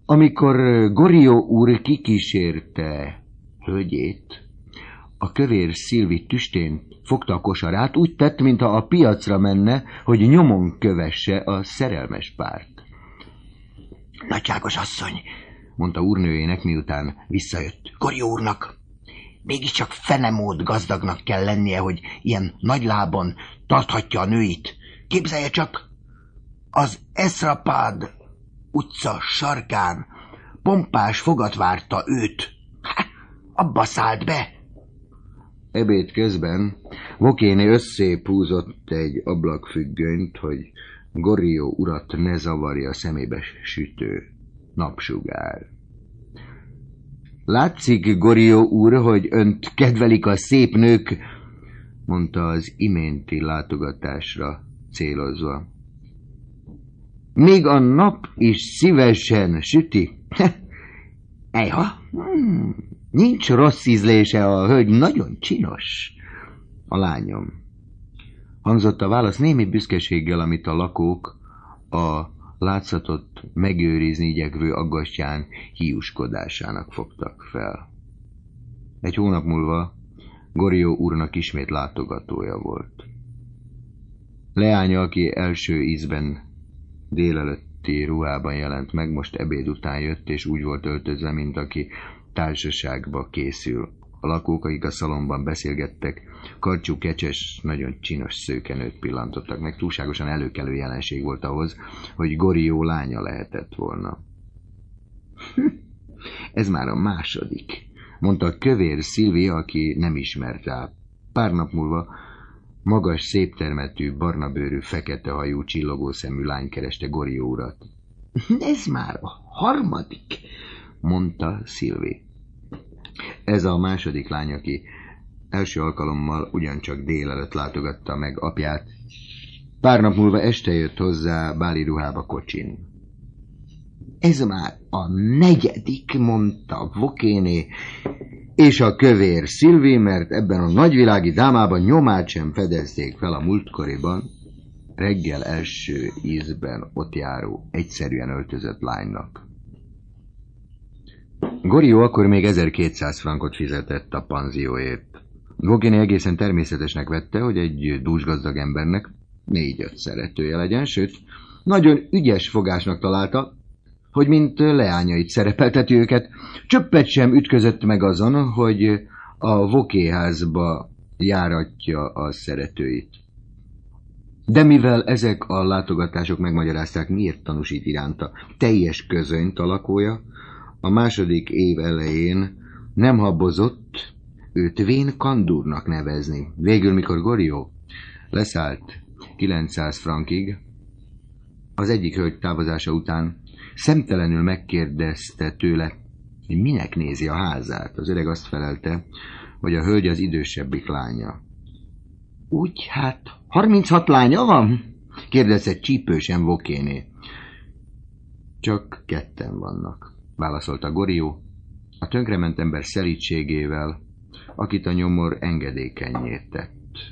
Amikor Gorió úr kikísérte hölgyét, a kövér Szilvi tüstén fogta a kosarát, úgy tett, mintha a piacra menne, hogy nyomon kövesse a szerelmes párt. Nagyságos asszony, mondta úrnőjének, miután visszajött, Gorió úrnak, mégiscsak fenemód gazdagnak kell lennie, hogy ilyen nagy lábon tarthatja a nőit. Képzelje csak, az Eszrapád utca sarkán pompás fogat várta őt. Abba szállt be. Ebéd közben Vokéné összépúzott egy ablakfüggönyt, hogy Gorió urat ne zavarja a szemébe sütő napsugár. Látszik, Gorió úr, hogy önt kedvelik a szép nők, mondta az iménti látogatásra célozva. Még a nap is szívesen süti. Ejha, nincs rossz ízlése, a hölgy nagyon csinos. A lányom. Hangzott a válasz némi büszkeséggel, amit a lakók a látszatot megőrizni igyekvő aggastyán hiúskodásának fogtak fel. Egy hónap múlva Gorió úrnak ismét látogatója volt. Leánya, aki első ízben délelőtti ruhában jelent meg, most ebéd után jött, és úgy volt öltözve, mint aki társaságba készül. A lakók, akik a szalomban beszélgettek, karcsú, kecses, nagyon csinos szőkenőt pillantottak meg. Túlságosan előkelő jelenség volt ahhoz, hogy Gorió lánya lehetett volna. Ez már a második, mondta a kövér Szilvi, aki nem ismert rá. Pár nap múlva magas, széptermetű, barnabőrű, fekete hajú, csillogó szemű lány kereste Gorió urat. Ez már a harmadik, mondta Szilvi. Ez a második lány, aki első alkalommal ugyancsak délelőtt látogatta meg apját. Pár nap múlva este jött hozzá báli ruhába kocsin. Ez már a negyedik, mondta Vokéné, és a kövér Szilvi, mert ebben a nagyvilági dámában nyomát sem fedezték fel a múltkoriban reggel első ízben ott járó, egyszerűen öltözött lánynak. Gorió akkor még 1200 frankot fizetett a panzióért. Vokéné egészen természetesnek vette, hogy egy dúsgazdag embernek 4-5 szeretője legyen, sőt, nagyon ügyes fogásnak találta, hogy mint leányait szerepelteti őket, csöppet sem ütközött meg azon, hogy a Vokéházba járatja a szeretőit. De mivel ezek a látogatások megmagyarázták, miért tanúsít iránta teljes közönyt a lakója, a második év elején nem habozott őt vén kandúrnak nevezni. Végül, mikor Gorió leszállt 900 frankig, az egyik hölgy távozása után szemtelenül megkérdezte tőle, hogy minek nézi a házát. Az öreg azt felelte, hogy a hölgy az idősebbik lánya. Úgy, hát 36 lánya van? Kérdezett csípősen Vokéné. Csak 2 vannak, válaszolta Gorió, a tönkrement ember szelídségével, akit a nyomor engedékennyé tett.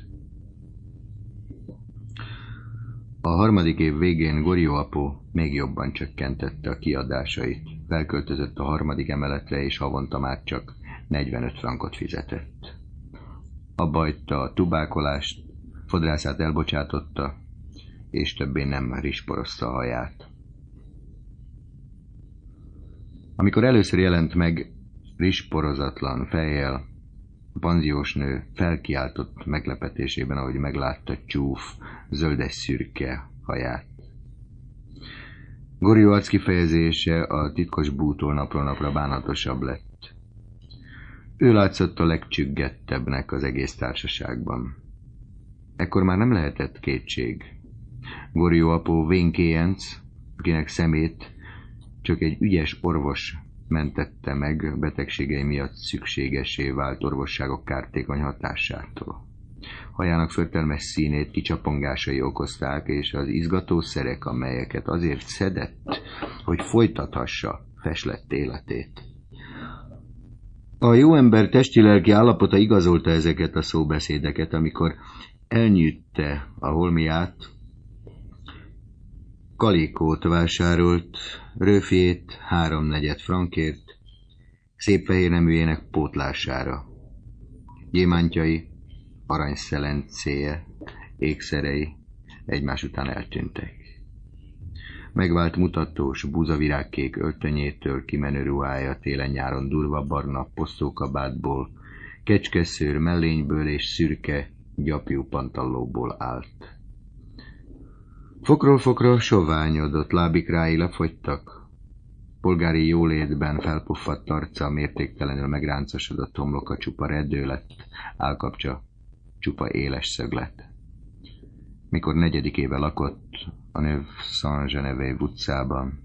A harmadik év végén Gorió apu még jobban csökkentette a kiadásait. Felköltözött a harmadik emeletre, és havonta már csak 45 frankot fizetett. Abba hagyta a tubákolást, fodrászát elbocsátotta, és többé nem risporozta a haját. Amikor először jelent meg risporozatlan fejjel, a panziós nő felkiáltott meglepetésében, ahogy meglátta csúf, zöldes-szürke haját. Gorió arckifejezése a titkos bútól napról napra bánatosabb lett. Ő látszott a legcsüggettebbnek az egész társaságban. Ekkor már nem lehetett kétség. Gorió apu vénkéjenc, akinek szemét csak egy ügyes orvos mentette meg betegségei miatt szükségessé vált orvosságok kártékony hatásától. Hajának förtelmes színét kicsapongásai okozták, és az izgatószerek, amelyeket azért szedett, hogy folytathassa feslett életét. A jó ember testi-lelki állapota igazolta ezeket a szóbeszédeket, amikor elnyűtte a holmiát, kalikót vásárolt, röfjét 3/4 frankért, szép fehér neműjének pótlására. Gyémántjai, aranyszelencéje, ékszerei egymás után eltűntek. Megvált mutatós, búzavirágkék öltönyétől kimenő ruhája télen-nyáron durva barna posztókabátból, kecskeszőr mellényből és szürke, gyapjú pantallóból állt. Fokról fokra soványodott lábikrái lefogytak, polgári jólétben felpuffadt arca, mértéktelenül megráncosodott homloka csupa reddő lett, állkapcsa csupa éles szöglet. Mikor 4. éve lakott a Neuve Saint-Geneviève utcában,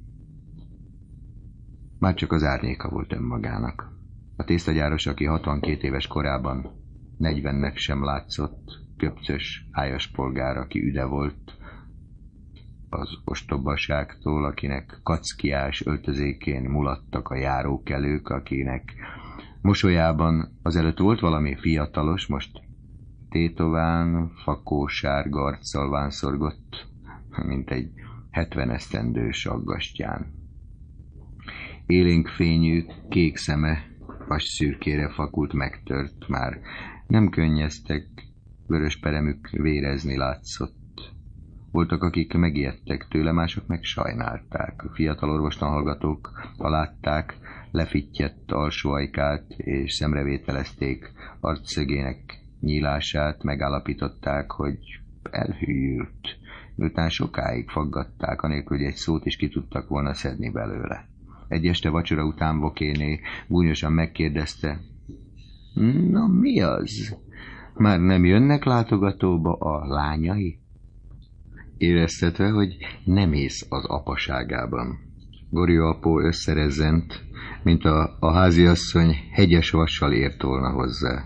már csak az árnyéka volt önmagának. A tésztagyáros, aki 62 éves korában 40-nek sem látszott, köpcös, ájas polgár, aki üde volt az ostobaságtól, akinek kackiás öltözékén mulattak a járókelők, akinek mosolyában azelőtt volt valami fiatalos, most tétován, fakósárga arccal vánszorgott, mint egy 70 esztendős aggastyán. Élénk fényű, kék szeme vas szürkére fakult megtört, már nem könnyeztek, vörös peremük vérezni látszott. Voltak, akik megijedtek tőle, mások meg sajnálták. A fiatal orvostanhallgatók, ha látták, lefittyett alsó ajkát, és szemrevételezték arcszögének nyílását, megállapították, hogy elhűlt, miután sokáig faggatták, anélkül, hogy egy szót is ki tudtak volna szedni belőle. Egy este vacsora után Vokéné gúnyosan megkérdezte, na mi az? Már nem jönnek látogatóba a lányai? Éreztetve, hogy nem ész az apaságában. Gorió apó összerezzent, mint a háziasszony hegyes vassal ért volna hozzá.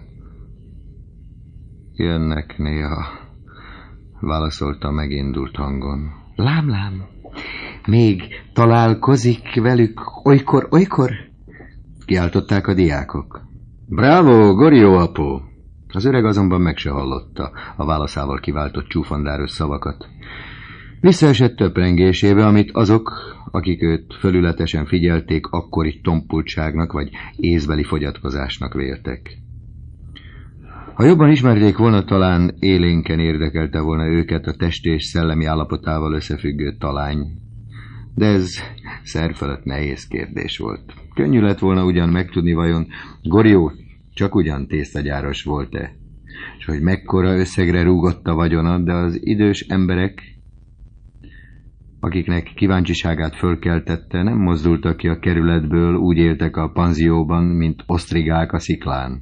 Jönnek néha, válaszolta megindult hangon. Lám, még találkozik velük olykor? Kiáltották a diákok. Bravo, Gorió apó! Az öreg azonban meg se hallotta a válaszával kiváltott csúfondáros szavakat. Visszaesett töprengésébe, amit azok, akik őt fölületesen figyelték, akkori tompultságnak vagy észbeli fogyatkozásnak véltek. Ha jobban ismerték volna, talán élénken érdekelte volna őket a testi és szellemi állapotával összefüggő talány. De ez szerfelett nehéz kérdés volt. Könnyű lett volna ugyan megtudni, vajon Gorió csak ugyan tésztagyáros volt-e, és hogy mekkora összegre rúgott a vagyona, de az idős emberek, akiknek kíváncsiságát fölkeltette, nem mozdultak ki a kerületből, úgy éltek a panzióban, mint osztrigák a sziklán.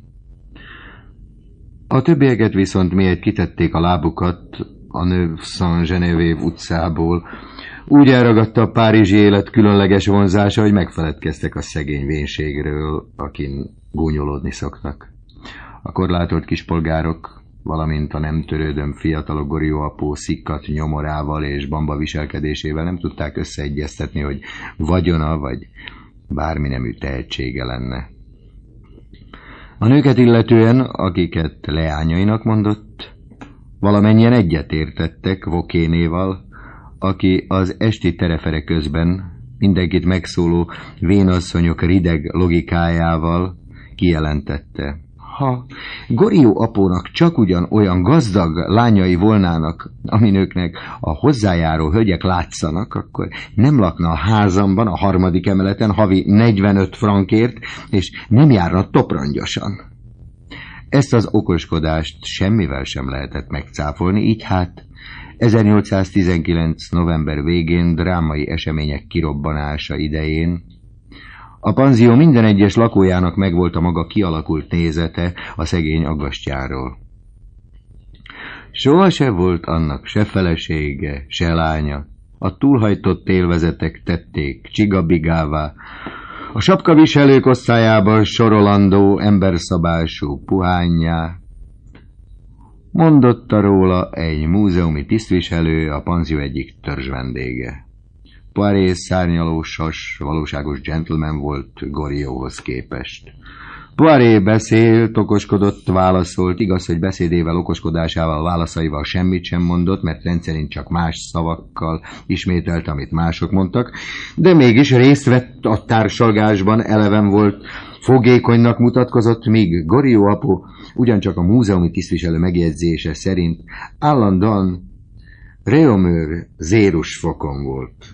A többieket viszont miért kitették a lábukat a Neuve Saint-Geneviève utcából, úgy elragadta a párizsi élet különleges vonzása, hogy megfeledkeztek a szegény vénségről, akin gúnyolódni szoktak. A korlátolt kispolgárok, valamint a nem törődöm fiatalok Gorió apó szikkat nyomorával és bamba viselkedésével nem tudták összeegyeztetni, hogy vagyona vagy bármi nemű tehetsége lenne. A nőket illetően, akiket leányainak mondott, valamennyien egyetértettek Vokénéval, aki az esti terefere közben mindenkit megszóló vénasszonyok rideg logikájával kijelentette. Ha Gorió apónak csak ugyan olyan gazdag lányai volnának, aminőknek a hozzájáró hölgyek látszanak, akkor nem lakna a házamban, a 3. emeleten havi 45 frankért, és nem járna toprongyosan. Ezt az okoskodást semmivel sem lehetett megcáfolni, így hát 1819. november végén drámai események kirobbanása idején a panzió minden egyes lakójának megvolt a maga kialakult nézete a szegény aggastyáról. Soha se volt annak se felesége, se lánya. A túlhajtott élvezetek tették csigabigává, a sapkaviselők osztályában sorolandó emberszabású puhánnyá. Mondotta róla egy múzeumi tisztviselő, a panzió egyik törzsvendége. Poiré szárnyaló sas, valóságos gentleman volt Gorióhoz képest. Poiré beszélt, okoskodott, válaszolt, igaz, hogy beszédével, okoskodásával, válaszaival semmit sem mondott, mert rendszerint csak más szavakkal ismételte, amit mások mondtak, de mégis részt vett a társalgásban, eleven volt, fogékonynak mutatkozott, míg Goriot apu ugyancsak a múzeumi tisztviselő megjegyzése szerint állandóan Réaumur zérus fokon volt.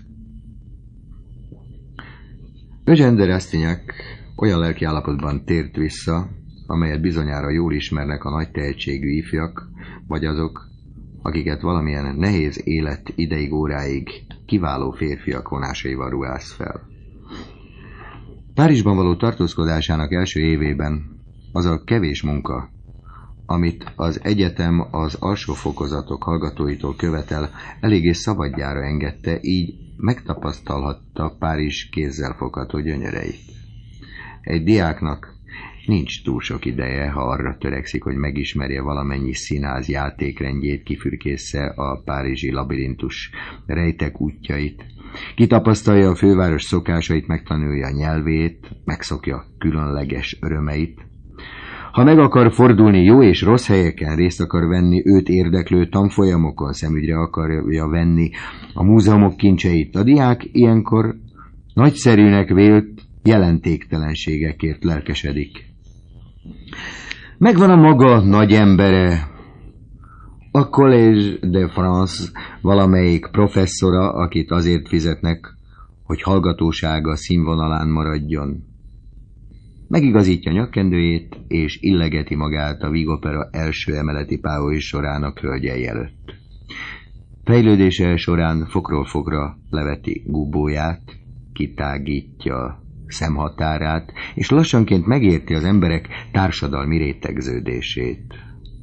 Eugène de Rastignac olyan lelkiállapotban tért vissza, amelyet bizonyára jól ismernek a nagy tehetségű ifjak, vagy azok, akiket valamilyen nehéz élet ideig óráig kiváló férfiak vonásaival ruház fel. Párizsban való tartózkodásának első évében az a kevés munka, amit az egyetem az alsó fokozatok hallgatóitól követel, eléggé szabadjára engedte, így megtapasztalhatta Párizs kézzelfogható gyönyöreit. Egy diáknak nincs túl sok ideje, ha arra törekszik, hogy megismerje valamennyi színház játékrendjét, kifürkészze a párizsi labirintus rejtek útjait, kitapasztalja a főváros szokásait, megtanulja a nyelvét, megszokja különleges örömeit. Ha meg akar fordulni jó és rossz helyeken, részt akar venni őt érdeklő tanfolyamokon, szemügyre akarja venni a múzeumok kincseit, a diák ilyenkor nagyszerűnek vélt jelentéktelenségekért lelkesedik. Megvan a maga nagy embere, a Collège de France valamelyik professzora, akit azért fizetnek, hogy hallgatósága színvonalán maradjon. Megigazítja nyakkendőjét, és illegeti magát a Vígopera első emeleti páholy sorának hölgyei előtt. Fejlődése során fokról fokra leveti gubóját, kitágítja szemhatárát, és lassanként megérti az emberek társadalmi rétegződését.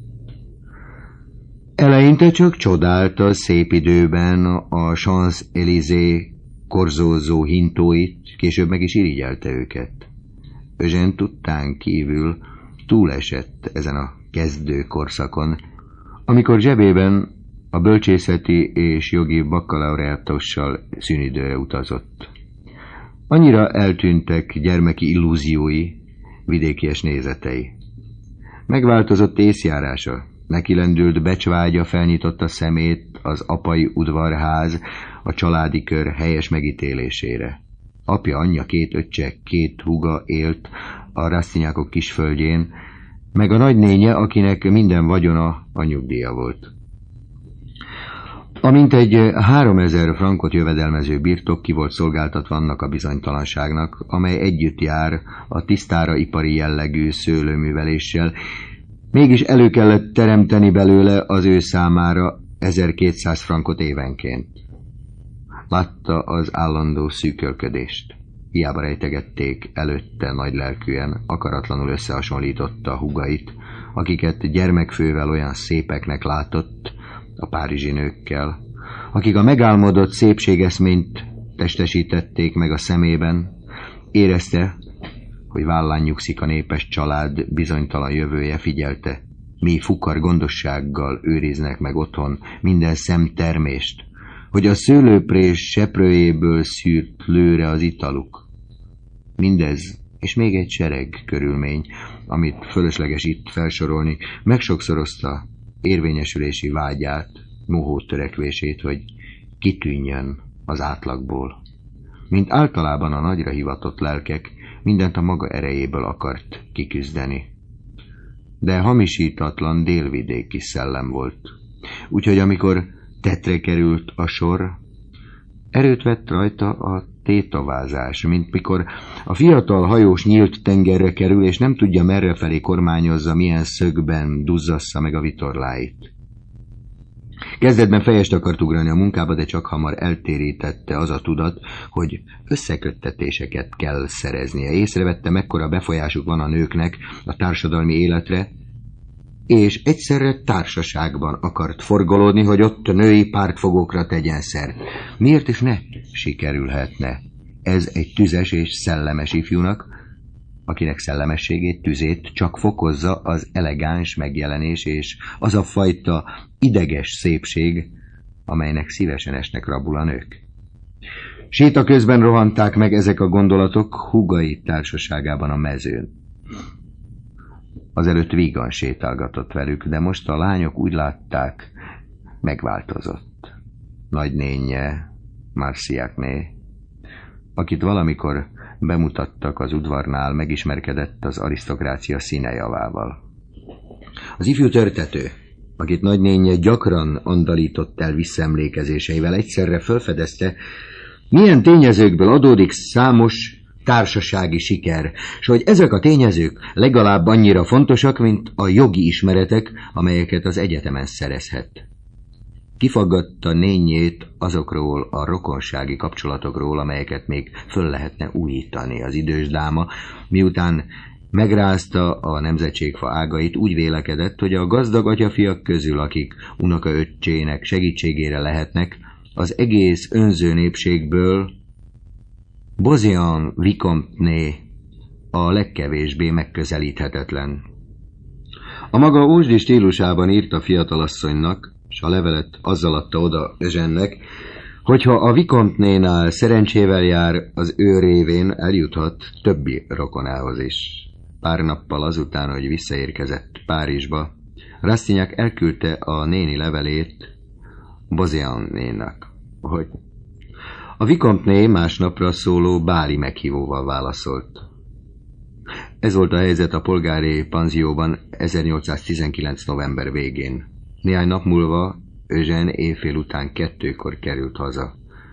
Eleinte csak csodálta szép időben a Champs-Élysées korzózó hintóit, később meg is irigyelte őket. Eugène tudtán kívül túlesett ezen a kezdő korszakon, amikor zsebében a bölcsészeti és jogi baccalaureátussal szünidőre utazott. Annyira eltűntek gyermeki illúziói, vidékies nézetei. Megváltozott észjárása, nekilendült becsvágya felnyitotta szemét az apai udvarház, a családi kör helyes megítélésére. Apja, anyja, 2 öccse, 2 húga élt a Rastignacok kisföldjén, meg a nagynénye, akinek minden vagyona a nyugdíja volt. Amint egy 3000 frankot jövedelmező birtok ki volt szolgáltatva annak a bizonytalanságnak, amely együtt jár a tisztára ipari jellegű szőlőműveléssel, mégis elő kellett teremteni belőle az ő számára 1200 frankot évenként. Látta az állandó szűkölködést. Hiába rejtegették előtte nagylelkűen, akaratlanul összehasonlította a húgait, akiket gyermekfővel olyan szépeknek látott, a párizsi nőkkel, akik a megálmodott szépségeszményt testesítették meg a szemében, érezte, hogy vállán nyugszik a népes család bizonytalan jövője, figyelte, mi fukar gondossággal őriznek meg otthon minden szemtermést, hogy a szőlőprés seprőjéből szűrt lőre az italuk. Mindez, és még egy sereg körülmény, amit fölösleges itt felsorolni, megsokszorozta érvényesülési vágyát, mohó törekvését, hogy kitűnjön az átlagból. Mint általában a nagyra hivatott lelkek, mindent a maga erejéből akart kiküzdeni. De hamisítatlan délvidéki szellem volt. Úgyhogy amikor tetre került a sor, erőt vett rajta a tétovázás, mint mikor a fiatal hajós nyílt tengerre kerül, és nem tudja merrefelé kormányozza, milyen szögben duzzassza meg a vitorláit. Kezdetben fejest akart ugrani a munkába, de csak hamar eltérítette az a tudat, hogy összeköttetéseket kell szereznie. Észrevette, mekkora befolyásuk van a nőknek a társadalmi életre, és egyszerre társaságban akart forgolódni, hogy ott női pártfogókra tegyen szert. Miért is ne sikerülhetne ez egy tüzes és szellemes ifjúnak, akinek szellemességét, tüzét csak fokozza az elegáns megjelenés és az a fajta ideges szépség, amelynek szívesen esnek rabul a nők. Séta közben rohanták meg ezek a gondolatok húgai társaságában a mezőn. Azelőtt vígan sétálgatott velük, de most a lányok úgy látták, megváltozott. Nagynénje, Marciakné, akit valamikor bemutattak az udvarnál, megismerkedett az arisztokrácia színejavával. Az ifjú törtető, akit nagynénje gyakran andalított el visszaemlékezéseivel, egyszerre felfedezte, milyen tényezőkből adódik számos társasági siker, és hogy ezek a tényezők legalább annyira fontosak, mint a jogi ismeretek, amelyeket az egyetemen szerezhet. Kifaggatta nénjét azokról a rokonsági kapcsolatokról, amelyeket még föl lehetne újítani. Az idős dáma, miután megrázta a nemzetségfa ágait, úgy vélekedett, hogy a gazdag atyafiak közül, akik unokaöccsének segítségére lehetnek, az egész önző népségből Bozian Vicomte a legkevésbé megközelíthetetlen. A maga ósdi stílusában írt a fiatalasszonynak, és a levelet azzal adta oda Eugène-nek, hogyha a Vicomte-nál szerencsével jár, az ő révén eljuthat többi rokonához is. Pár nappal azután, hogy visszaérkezett Párizsba, Rastignac elküldte a néni levelét Bozian-nénak, hogy a Vicomte másnapra szóló báli meghívóval válaszolt. Ez volt a helyzet a polgári panzióban 1819. november végén. Néhány nap múlva Eugène éjfél után 2-kor került haza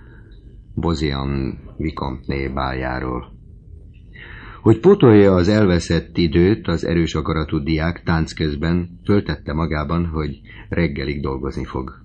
Bozian Vicomte báljáról. Hogy pótolja az elveszett időt, az erős akaratú diák tánc közben töltette magában, hogy reggelig dolgozni fog.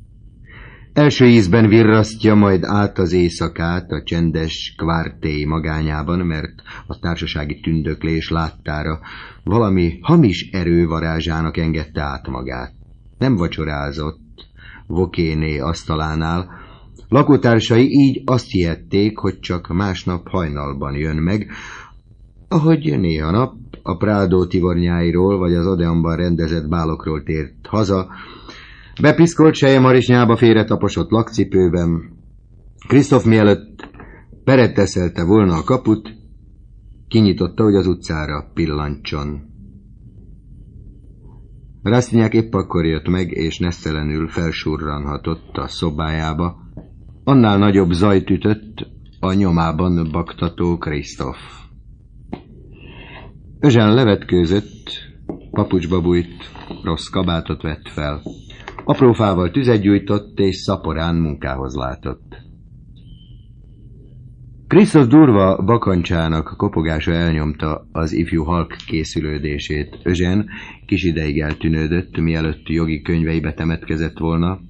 Első ízben virrasztja majd át az éjszakát a csendes kvártéi magányában, mert a társasági tündöklés láttára valami hamis erő varázsának engedte át magát. Nem vacsorázott Vokéné asztalánál, lakótársai így azt hihették, hogy csak másnap hajnalban jön meg, ahogy néha nap a Prado tivornyáiról vagy az Odeonban rendezett bálokról tért haza, bepiszkolt selyemarisnyába félretaposott lakcipőben. Krisztof mielőtt peretteszelte volna a kaput, kinyitotta, hogy az utcára pillantson. Rastignac épp akkor jött meg, és nesztelenül felsurranhatott a szobájába. Annál nagyobb zajt ütött a nyomában baktató Krisztof. Eugène levetkőzött, papucsba bújt, rossz kabátot vett fel. Apró fával tüzet gyújtott, és szaporán munkához látott. Krisztof durva bakancsának kopogása elnyomta az ifjú halk készülődését. Eugène kis ideig eltűnődött, mielőtt jogi könyveibe temetkezett volna.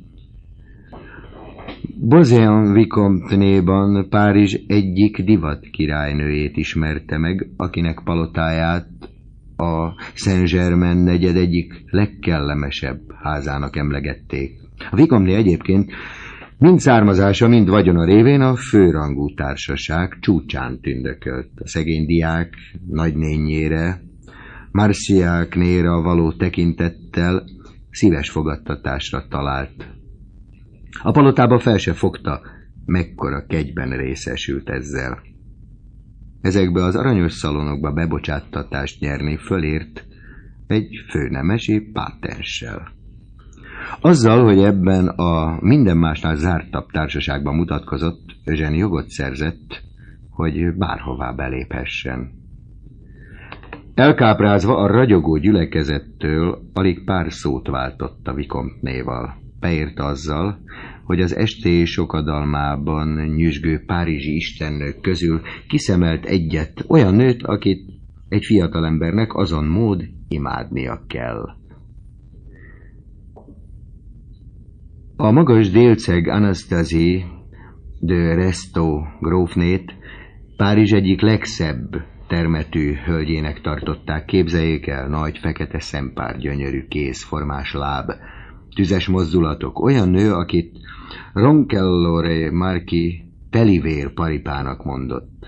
Bozian Vicomte-néban Párizs egyik divat királynőjét ismerte meg, akinek palotáját a Saint-Germain negyed egyik legkellemesebb házának emlegették. A Vicomte egyébként mind származása, mind vagyona révén a főrangú társaság csúcsán tündökölt. A szegény diák nagynénjére, Marciaknéra való tekintettel szíves fogadtatásra talált. A palotába fel se fogta, mekkora kegyben részesült ezzel. Ezekbe az aranyos szalonokba bebocsáttatást nyerni fölért egy főnemesi pátenssel. Azzal, hogy ebben a minden másnál zártabb társaságban mutatkozott, Eugène jogot szerzett, hogy bárhová beléphessen. Elkáprázva a ragyogó gyülekezettől alig pár szót váltott a Vicomte-néval. Beért azzal, hogy az esté sokadalmában nyüzsgő párizsi istennők közül kiszemelt egyet, olyan nőt, akit egy fiatalembernek azon mód imádnia kell. A magas délceg Anastasie de Restaud grófnét Párizs egyik legszebb termetű hölgyének tartották. Képzeljék el, nagy fekete szempár, gyönyörű kézformás láb, tüzes mozdulatok, olyan nő, akit Ronquerolles Marquis telivér paripának mondott.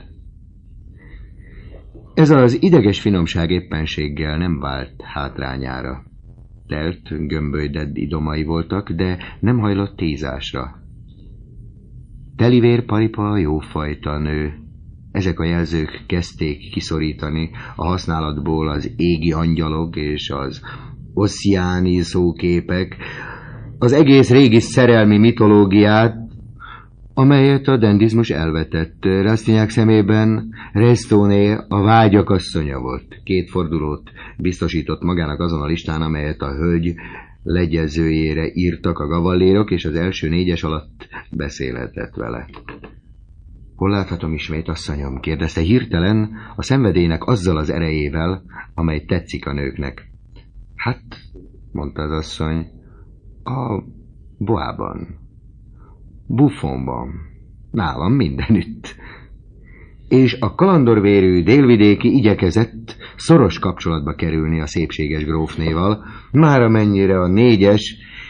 Ez az ideges finomság éppenséggel nem vált hátrányára. Telt, gömbölydedd idomai voltak, de nem hajlott tízásra. Telivér paripa jófajta nő, ezek a jelzők kezdték kiszorítani a használatból az égi angyalok és az ossziáni szóképek, az egész régi szerelmi mitológiát, amelyet a dendizmus elvetett. Rastignac szemében Restoné a vágyak asszonya volt. 2 fordulót biztosított magának azon a listán, amelyet a hölgy legyezőjére írtak a gavallérok, és az első 4-es alatt beszélhetett vele. Hol láthatom ismét, asszonyom? Kérdezte hirtelen a szenvedélynek azzal az erejével, amely tetszik a nőknek. Hát, mondta az asszony, a Boában, Buffonban, nálam mindenütt. És a kalandorvérű délvidéki igyekezett szoros kapcsolatba kerülni a szépséges grófnéval, már amennyire a 4-es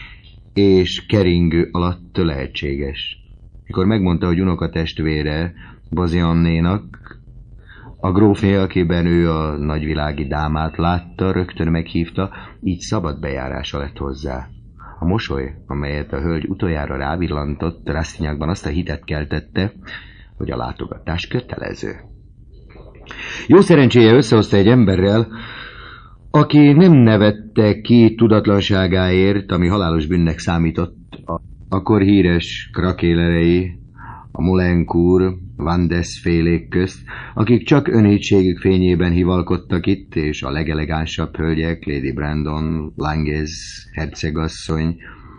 és keringő alatt lehetséges. Mikor megmondta, hogy unokatestvére Baziannénak, a grófné, akiben ő a nagyvilági dámát látta, rögtön meghívta, így szabad bejárása lett hozzá. A mosoly, amelyet a hölgy utoljára rávillantott, Rastignacban azt a hitet keltette, hogy a látogatás kötelező. Jó szerencséje összehozta egy emberrel, aki nem nevette ki tudatlanságáért, ami halálos bűnnek számított, akkor híres krakélerei, a Molencourt, Vandes félék közt, akik csak önhitségük fényében hivalkodtak itt, és a legelegánsabb hölgyek, Lady Brandon, Langes hercegasszony,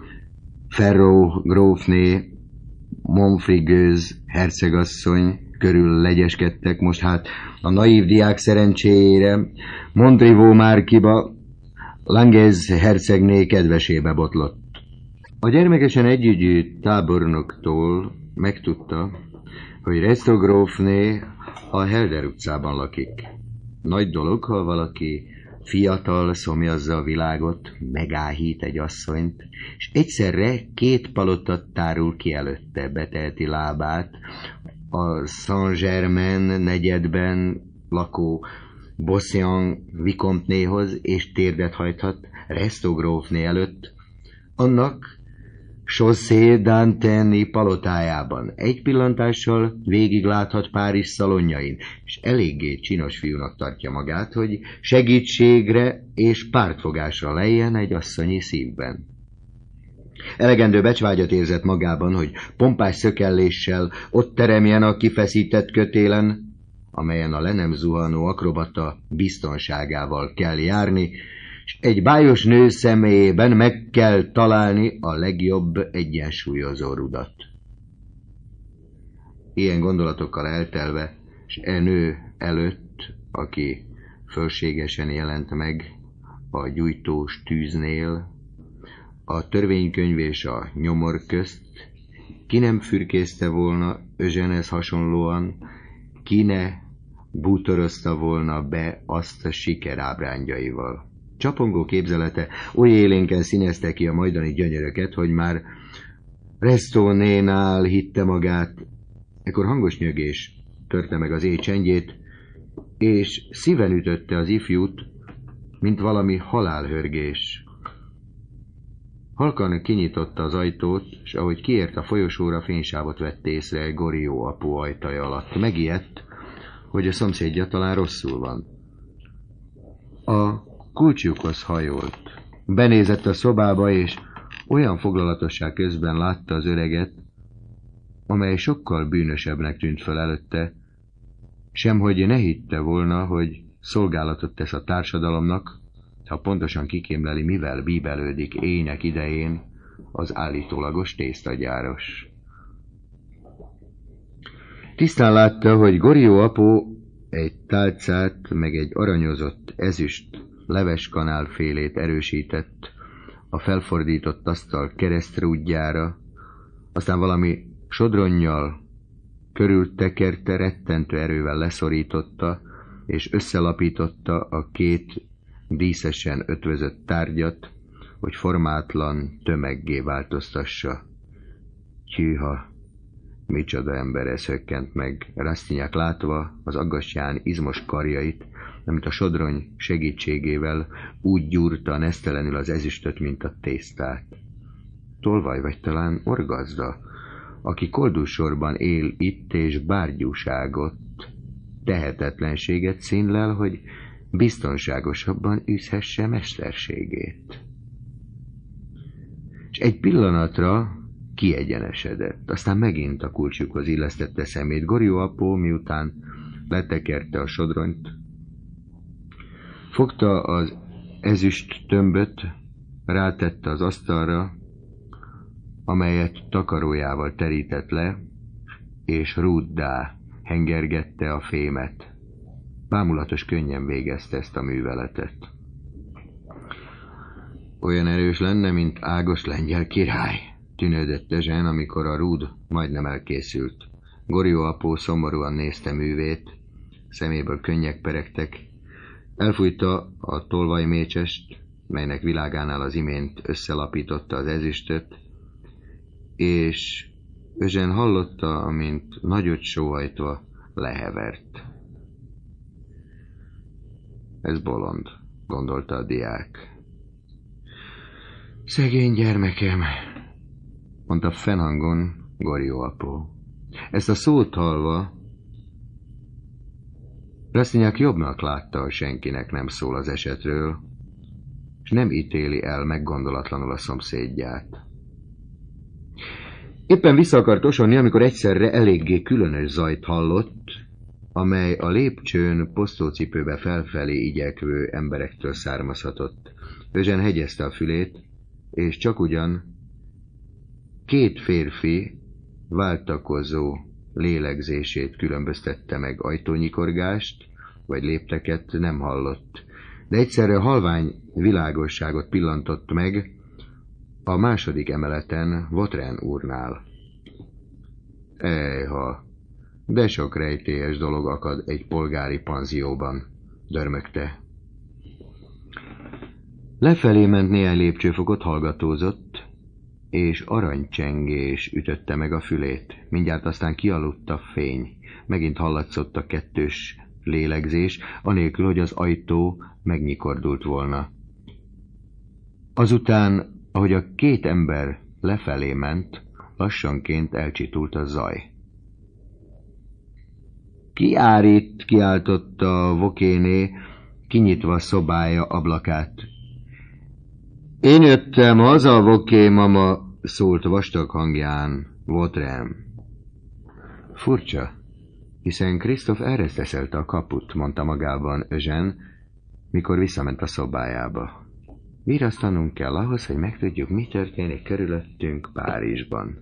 Ferrau grófné, Montfrigeuze hercegasszony körül legyeskedtek. Most hát a naív diák szerencséjére Montrivaux márkiba Langes hercegné kedvesébe botlott. A gyermekesen együgyű tábornoktól megtudta, hogy Restaud grófné a Helder utcában lakik. Nagy dolog, ha valaki fiatal szomjazza a világot, megáhít egy asszonyt, és egyszerre 2 palotta tárul ki előtte, beteheti lábát a Saint-Germain negyedben lakó Bossian Vicomtéhoz, és térdet hajthat Restaud grófné előtt, annak Chaussée d'Antin palotájában. Egy pillantással végig láthat Párizs szalonjain, és eléggé csinos fiúnak tartja magát, hogy segítségre és pártfogásra lejjen egy asszonyi szívben. Elegendő becsvágyat érzett magában, hogy pompás szökelléssel ott teremjen a kifeszített kötélen, amelyen a le nem zuhanó akrobata biztonságával kell járni, és egy bájos nő személyében meg kell találni a legjobb egyensúlyozó rudat. Ilyen gondolatokkal eltelve, és nő előtt, aki fölségesen jelent meg a gyújtós tűznél, a törvénykönyv és a nyomor közt, ki nem fürkészte volna Eugènehez hasonlóan, ki ne bútorozta volna be azt a sikerábrányaival. Csapongó képzelete oly élénken színezte ki a majdani gyönyöröket, hogy már Restaunénál hitte magát. Ekkor hangos nyögés törte meg az éj csendjét, és szíven ütötte az ifjút, mint valami halálhörgés. Halkan kinyitotta az ajtót, és ahogy kiért a folyosóra, fénysávot vett észre Goriot apu ajtaja alatt. Megijedt, hogy a szomszédja talán rosszul van. A kulcsjukhoz hajolt. Benézett a szobába, és olyan foglalatosság közben látta az öreget, amely sokkal bűnösebbnek tűnt fel előtte, semhogy ne hitte volna, hogy szolgálatot tesz a társadalomnak, ha pontosan kikémleli, mivel bíbelődik éjnek idején az állítólagos tésztagyáros. Tisztán látta, hogy Goriot apu egy tálcát meg egy aranyozott ezüst leveskanálfélét erősített a felfordított asztal keresztrúdjára, aztán valami sodronnyal körültekerte, rettentő erővel leszorította, és összelapította a 2 díszesen ötvözött tárgyat, hogy formátlan tömeggé változtassa. Hűha, micsoda ember, ez hökkent meg Rastignac látva az aggastyán izmos karjait, amit a sodrony segítségével úgy gyúrta nesztelenül az ezüstöt, mint a tésztát. Tolvaj vagy talán orgazda, aki koldussorban él itt, és bárgyúságot tehetetlenséget színlel, hogy biztonságosabban űzhesse mesterségét. És egy pillanatra kiegyenesedett, aztán megint a kulcsukhoz illesztette szemét. Gorió apó, miután letekerte a sodronyt, fogta az ezüst tömböt, rátette az asztalra, amelyet takarójával terített le, és rúddá hengergette a fémet. Bámulatos könnyen végezte ezt a műveletet. Olyan erős lenne, mint ágos lengyel király, tűnődött Eugène, amikor a rúd majdnem elkészült. Gorió apó szomorúan nézte művét, szeméből könnyek peregtek, elfújta a tolvajmécsest, melynek világánál az imént összelapította az ezüstöt, és Eugène hallotta, amint nagyot sóhajtva lehevert. Ez bolond, gondolta a diák. Szegény gyermekem, mondta fennhangon Gorió apó. Ezt a szót hallva Rastignac jobbnak látta, hogy senkinek nem szól az esetről, és nem ítéli el meggondolatlanul a szomszédját. Éppen vissza akart osonni, amikor egyszerre eléggé különös zajt hallott, amely a lépcsőn posztócipőbe felfelé igyekvő emberektől származhatott. Eugène hegyezte a fülét, és csakugyan két férfi váltakozó lélegzését különböztette meg. Ajtónyikorgást vagy lépteket nem hallott, de egyszerre halvány világosságot pillantott meg a második emeleten Vautrin úrnál. Ejha, de sok rejtélyes dolog akad egy polgári panzióban, dörmögte. Lefelé ment néhány lépcsőfokot, hallgatózott, és aranycsengés ütötte meg a fülét. Mindjárt aztán kialudt a fény. Megint hallatszott a kettős lélegzés, anélkül, hogy az ajtó megnyikordult volna. Azután, ahogy a két ember lefelé ment, lassanként elcsitult a zaj. Ki ár itt? Kiáltotta Vokéné, kinyitva szobája ablakát. Én jöttem haza, Voké mama, szólt vastag hangján Vautrin. Furcsa, hiszen Christophe elreszteszelte a kaput, mondta magában Eugène, mikor visszament a szobájába. Virasztanunk kell ahhoz, hogy megtudjuk, mi történik körülöttünk Párizsban.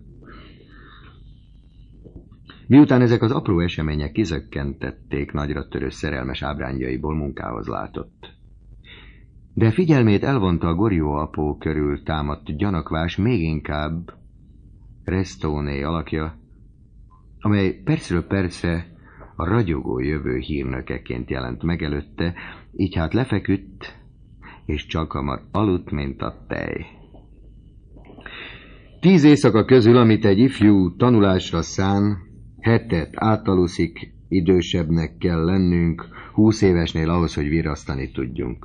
Miután ezek az apró események kizökkentették nagyra törő szerelmes ábrányaiból, munkához látott. De figyelmét elvonta a Gorió apó körül támadt gyanakvás, még inkább Restoné alakja, amely percről percre a ragyogó jövő hírnökeként jelent meg előtte, így hát lefeküdt, és csak hamar aludt, mint a tej. 10 éjszaka közül, amit egy ifjú tanulásra szán, 7 átaluszik, idősebbnek kell lennünk, 20 évesnél ahhoz, hogy virrasztani tudjunk.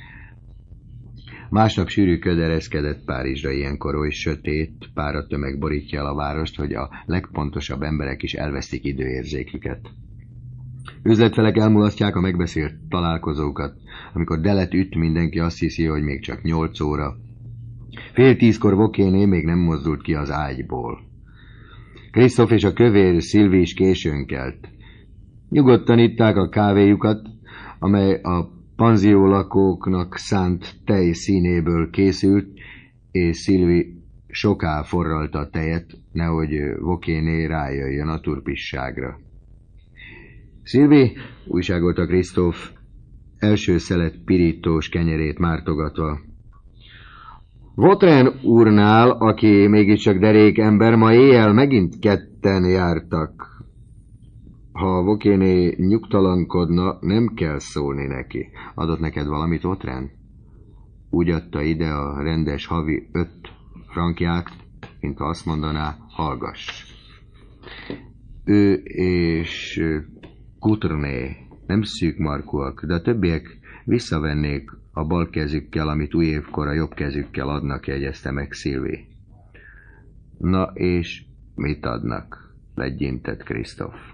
Másnap sűrű köd ereszkedett Párizsra ilyenkor, oly sötét, páratömeg borítja el a várost, hogy a legpontosabb emberek is elvesztik időérzéküket. Üzletfelek elmulasztják a megbeszélt találkozókat, amikor delet üt, mindenki azt hiszi, hogy még csak 8 óra. 9:30 Vokéné még nem mozdult ki az ágyból. Christophe és a kövér Sylvie is későn kelt. Nyugodtan itták a kávéjukat, amely a panzió lakóknak szánt tej színéből készült, és Sylvie soká forralta a tejet, nehogy Vokéné rájöjjön a turpisságra. Sylvie, újságolta Christophe, első szelet pirítós kenyerét mártogatva. Vautrin úrnál, aki mégiscsak derék ember, ma éjjel megint ketten jártak. Ha Vokéné nyugtalankodna, nem kell szólni neki. Adott neked valamit, Vautrin? Úgy adta ide a rendes havi 5 frankját, mintha azt mondaná, hallgass. Ő és Courtenay nem szűk markúak, de a többiek visszavennék a bal kezükkel, amit új évkor a jobb kezükkel adnak, jegyezte meg Sylvie. Na és mit adnak? Legyintett Christophe.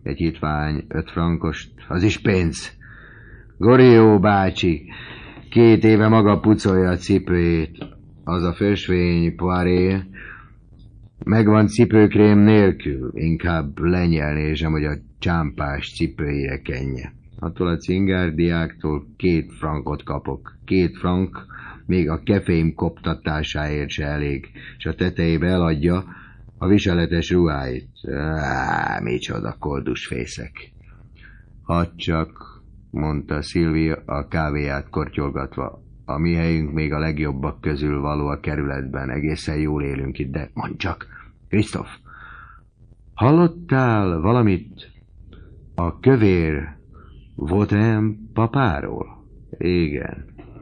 Egy hitvány 5 frankost, az is pénz. Gorió bácsi 2 éve maga pucolja a cipőjét. Az a fösvény Poiré megvan cipőkrém nélkül, inkább lenyelné, sem, hogy a csámpás cipőjére kenje. Attól a cingárdiáktól 2 frankot kapok. 2 frank még a kefém koptatásáért se elég, és a tetejébe eladja a viseletes ruháit. Micsoda koldusfészek. Hadd csak, mondta Szilvi a kávéját kortyolgatva. A mi helyünk még a legjobbak közül való a kerületben. Egészen jól élünk itt, de mondd csak, Krisztof, hallottál valamit a kövér Vautrin papáról? Igen.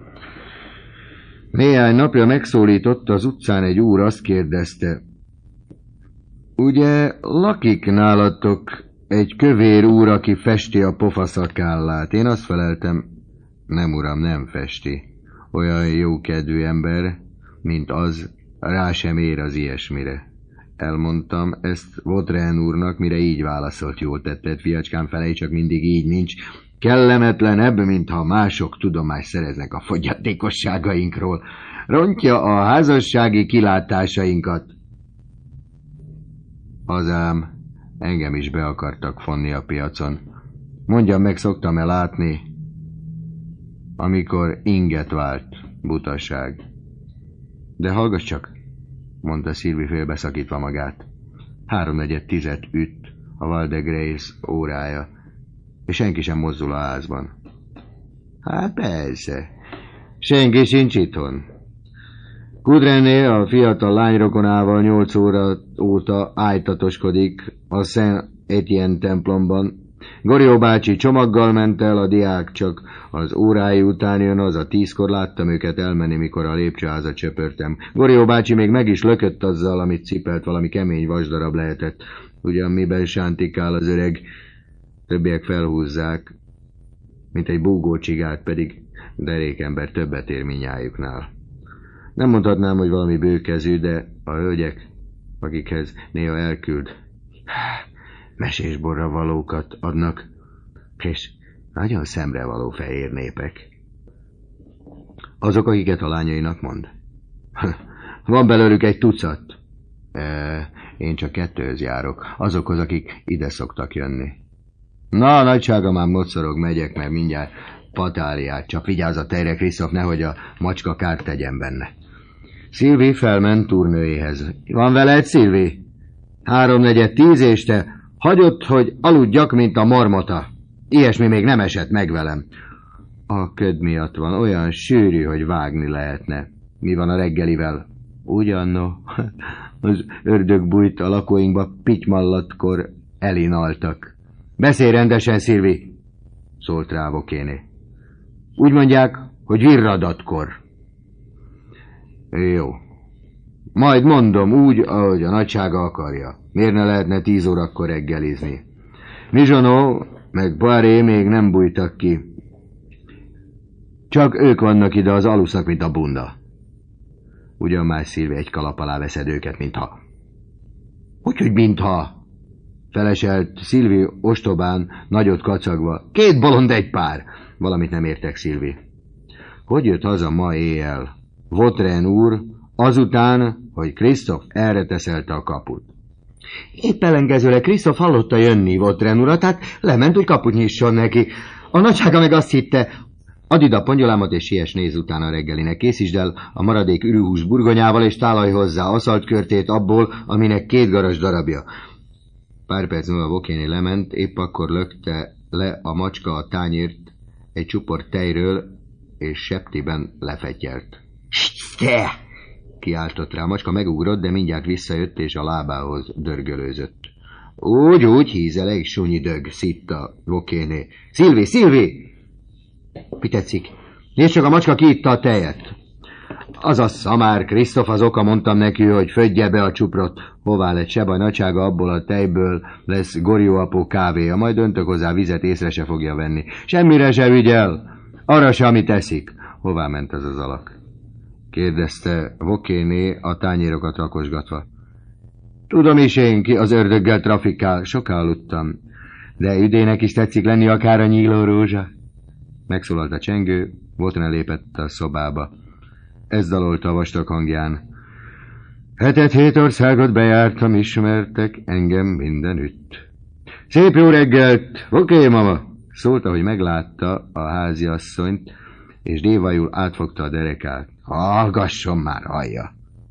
Néhány napja megszólított az utcán egy úr, azt kérdezte, ugye lakik nálatok egy kövér úr, aki festi a pofaszakállát? Én azt feleltem, nem uram, nem festi. Olyan jókedvű ember, mint az, rá sem ér az ilyesmire. Elmondtam ezt Vautrin úrnak, mire így válaszolt, jól tetted, fiacskám, felej, csak mindig így nincs. Kellemetlenebb, mintha mások tudomást szereznek a fogyatékosságainkról. Rontja a házassági kilátásainkat. Azám, engem is be akartak fonni a piacon. Mondjam meg, szoktam-e látni, amikor inget vált, butaság. De hallgass csak, mondta Szilvi félbeszakítva magát. 3:4 üt a Val de Grace órája, és senki sem mozdul a házban. Hát persze, senki sincs itthon. Kudrené a fiatal lányrokonával 8 óra óta ájtatoskodik a Saint Etienne templomban. Gorió bácsi csomaggal ment el, a diák csak az órái után jön, az a 10-kor láttam őket elmenni, mikor a lépcsőházat csöpörtem. Gorió bácsi még meg is lökött azzal, amit cipelt, valami kemény vasdarab lehetett. Ugyan miben sántikál az öreg, többiek felhúzzák, mint egy búgócsigát, pedig derékember többet ér minnyájuknál. Nem mondhatnám, hogy valami bőkezű, de a hölgyek, akikhez néha elküld, mesésborra valókat adnak, és nagyon szemrevaló fehér népek. Azok, akiket a lányainak mond. Van belőlük egy tucat. Én csak 2-höz járok, azokhoz, akik ide szoktak jönni. Na, nagysága, már mocorog, megyek, mert mindjárt patáliát csap. Vigyázz a tejre, Krisztof, nehogy a macska kárt tegyen benne. Szilvi felment úrnőjéhez. Van veled, Szilvi? 3:4 és te hagyott, hogy aludjak, mint a marmota. Ilyesmi még nem esett meg velem. A köd miatt van, olyan sűrű, hogy vágni lehetne. Mi van a reggelivel? Ugyan, az ördög bújt a lakóinkba, pitymallatkor elinaltak. Beszélj rendesen, Szilvi, szólt rá Vokéné. Úgy mondják, hogy virradatkor. Jó. Majd mondom úgy, ahogy a nagysága akarja. Miért ne lehetne 10 órakor reggelizni? Mizsonó meg Poiré még nem bújtak ki. Csak ők vannak ide, az aluszak, mint a bunda. Ugyan már, Szilvi, egy kalap alá veszed őket, mintha. Hogy mintha? Feleselt Szilvi ostobán, nagyot kacagva. 2 bolond egy pár. Valamit nem értek, Szilvi. Hogy jött haza ma éjjel Vautrin úr, azután, hogy Krisztof erre teszelte a kaput? Épp ellenkezőleg Krisztof hallotta jönni Vautrin urat, tehát lement, hogy kaput nyisson neki. A nagysága meg azt hitte, add ide a pongyolámat és siess, néz utána a reggelinek. Készítsd el a maradék ürűhús burgonyával, és tálalj hozzá aszalt körtét abból, aminek 2 garas darabja. Pár perc múlva Vokéné lement, épp akkor lökte le a macska a tányért egy csuport tejről, és septiben lefetyelt. Te! Kiáltott rá, a macska megugrott, de mindjárt visszajött, és a lábához dörgölőzött. Úgy, hízeleg, sunyi dög, szitta Vokéné. Szilvi, Szilvi! Mi tetszik? Nézd csak, a macska kiitta a tejet. Az a szamár, Krisztof az oka, mondtam neki, hogy födje be a csuprot. Hová lett, se baj, nagysága, abból a tejből lesz Gorió apó kávéja, majd öntök hozzá vizet, észre se fogja venni. Semmire se ügyel, arra se, amit eszik. Hová ment az az alak? Kérdezte Vokéné a tányérokat rakosgatva. Tudom is én, ki az ördöggel trafikál, soká aludtam. De üdének is tetszik lenni akár a nyíló rózsa. Megszólalt a csengő, Vautrin lépett a szobába. Ez dalolta a vastag hangján. 7 országot bejártam, ismertek engem mindenütt. Szép jó reggelt, oké, mama, szólta, hogy meglátta a háziasszonyt, és dévajul átfogta a derekát. Hallgasson már, hallja.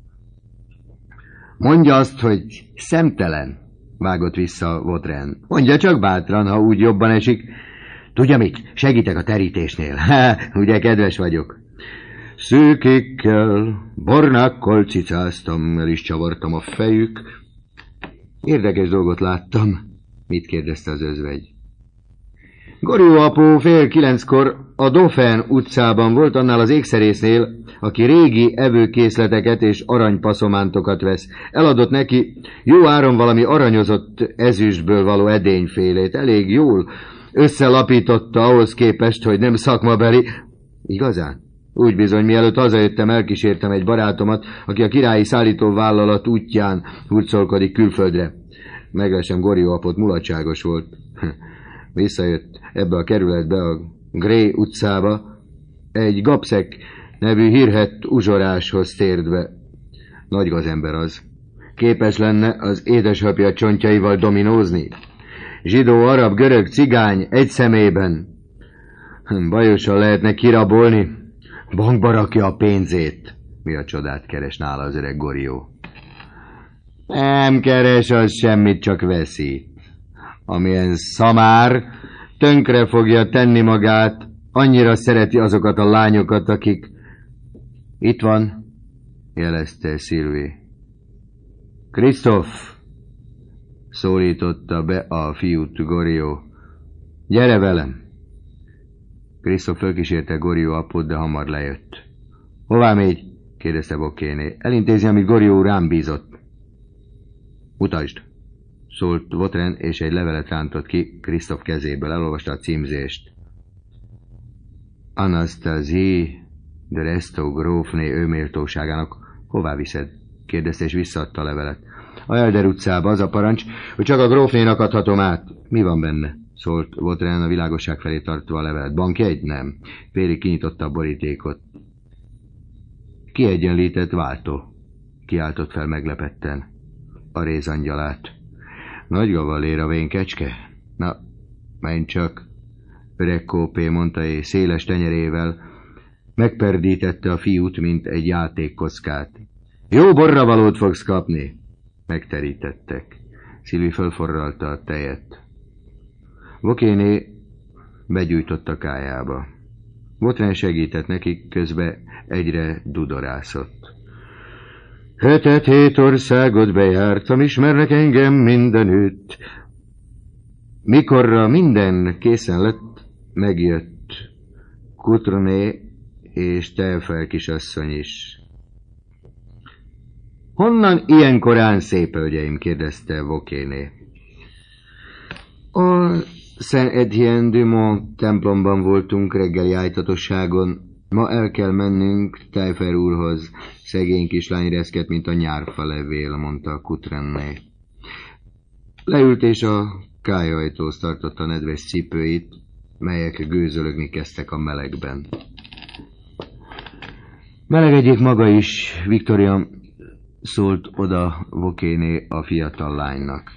Mondja azt, hogy szemtelen, vágott vissza Vautrin. Mondja csak bátran, ha úgy jobban esik. Tudja mit, segítek a terítésnél. Ugye kedves vagyok. Szőkékkel, barnákkal cicáztam, el is csavartam a fejük. Érdekes dolgot láttam. Mit kérdezte az özvegy? Gorió apó 8:30 a Dauphin utcában volt, annál az ékszerésznél, aki régi evőkészleteket és aranypaszomántokat vesz. Eladott neki jó áron valami aranyozott ezüstből való edényfélét. Elég jól összelapította ahhoz képest, hogy nem szakmabeli. Igazán? Úgy bizony, mielőtt hazajöttem, elkísértem egy barátomat, aki a királyi szállítóvállalat útján hurcolkodik külföldre. Meglesem Gorió apot, mulatságos volt. Visszajött ebbe a kerületbe, a Grey utcába, egy Gapszek nevű hírhett uzsoráshoz tért be. Nagy gazember az. Képes lenne az édesapja csontjaival dominózni. Zsidó, arab, görög, cigány egy személyben. Bajosan lehetne kirabolni. Bankba rakja a pénzét. Mi a csodát keres nála az öreg Gorió? Nem keres az semmit, csak veszít. Amilyen szamár, tönkre fogja tenni magát, annyira szereti azokat a lányokat, akik... Itt van, jelezte Sylvie. Krisztof, szólította be a fiút Gorió. Gyere velem! Krisztof fölkísérte Gorió apot, de hamar lejött. Hová megy? kérdezte Bokéné. Elintézi, amit Gorió rám bízott. Mutasd! Szólt Vautrin, és egy levelet rántott ki Krisztof kezéből. Elolvasta a címzést. Anastasie de Restaud grófné őméltóságának. Hová viszed? kérdezte, és visszaadta a levelet. A Elder utcába, az a parancs, hogy csak a grófnénak adhatom át. Mi van benne? Szólt Vautrin a világosság felé tartva a levelet. Bankjegy? Nem. Félig kinyitotta a borítékot. Kiegyenlített váltó. Kiáltott fel meglepetten a rézangyalát. Nagy gavalér a vén kecske? Na, menj csak, öreg Kópé, mondta, és széles tenyerével megperdítette a fiút, mint egy játékkockát. Jó borravalót fogsz kapni. Megterítettek. Sylvie fölforralta a tejet. Bokéné begyújtott a kájába. Vautrin segített nekik, közben egyre dudorászott. 7 országot bejártam, ismernek engem mindenütt. Mikorra minden készen lett, megjött Courtenay és Telfel kisasszony is. Honnan ilyen korán, szép hölgyeim? kérdezte Bokéné. A Saint-Étienne-du-Mont templomban voltunk reggeli ájtatosságon. Ma el kell mennünk Telfer úrhoz. Szegény kislány reszket, mint a nyárfa levél, mondta Courtenay. Leült, és a kályajtóhoz tartotta a nedves cipőit, melyek gőzölögni kezdtek a melegben. Melegedjék maga is, Victoria, szólt oda Bokéné a fiatal lánynak.